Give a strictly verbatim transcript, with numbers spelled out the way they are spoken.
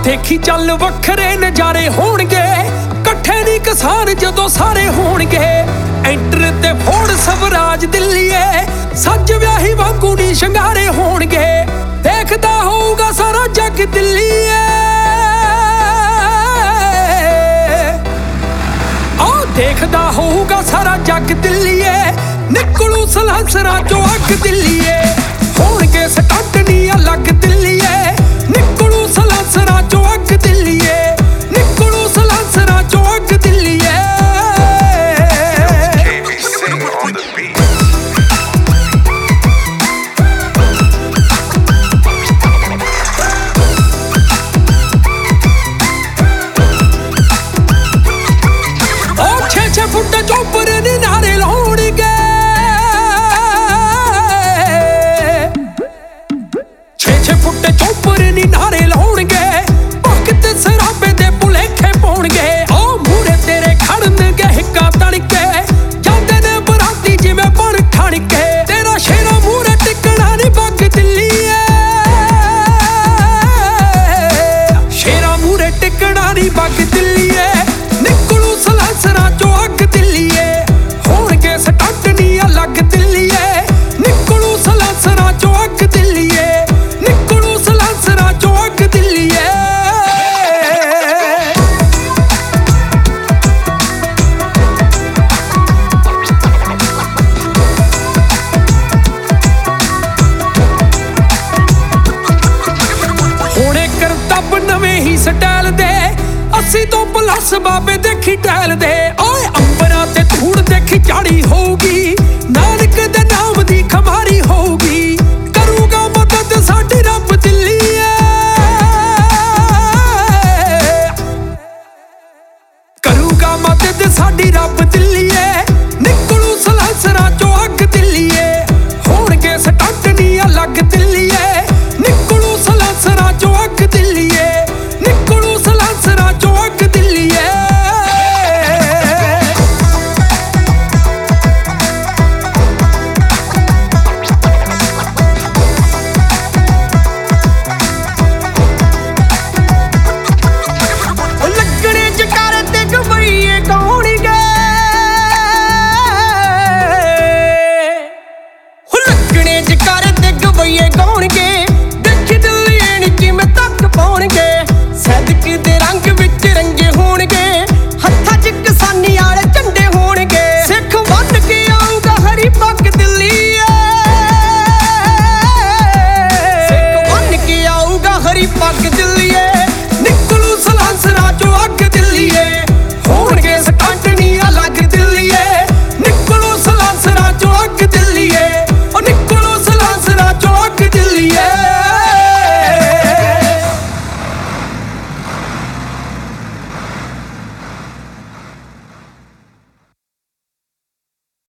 देखी चल वखरे नजारे होणगे, कट्ठे नहीं किसान जदों सारे होणगे। एंटर ते फोड़ स्वराज दिल्लीए, सज व्याही वांगू नी शंगारे होणगे। देखदा होऊगा सारा जग दिल्लीए, आ देखदा होऊगा सारा जग दिल्लीए। निकलू सलांसरां चों अग दिल्लीए, होणगे स्टंट नी अलग दिल्लीए। निकलू सलांसरां चों अग दिल्लीए, निकलू सलांसरां चों अग दिल्लीए। फुट चोपर नी नारे लाउणगे, छे छे फुट चोपर नी नारे लाउणगे। भगत सराबे दे भुलेखे पाउणगे, आ मूहरे तेरे खड़नगे हिक्का तड़के। जांदे ने बराती जिवें बण ठणके, तेरा शेरा मूहरे टिकणा नी बग दिल्लीए। शेरा मूहरे टिकणा नी बग दिल्लीए। निकलू सलांसरां चों अग दिल्लीए, होणगे स्टंट नी अलग दिल्लीए। निकलू सलांसरां चों अग दिल्लीए, निकलू सलांसरां चों अग दिल्लीए। होणे करतब नवें ही स्टाइल दे, अस्सी तो प्लस बाबे देखी टैल दे। ओए अंबरां ते धूड़ देखी झाड़ी होगी, नानक दे नाम दी खमारी होगी। करूगा मदद साडी रब दिल्लीए, करूगा मदद साडी रब दिल्लीए। निकलू सलांसरां चों अग दिल्लीए,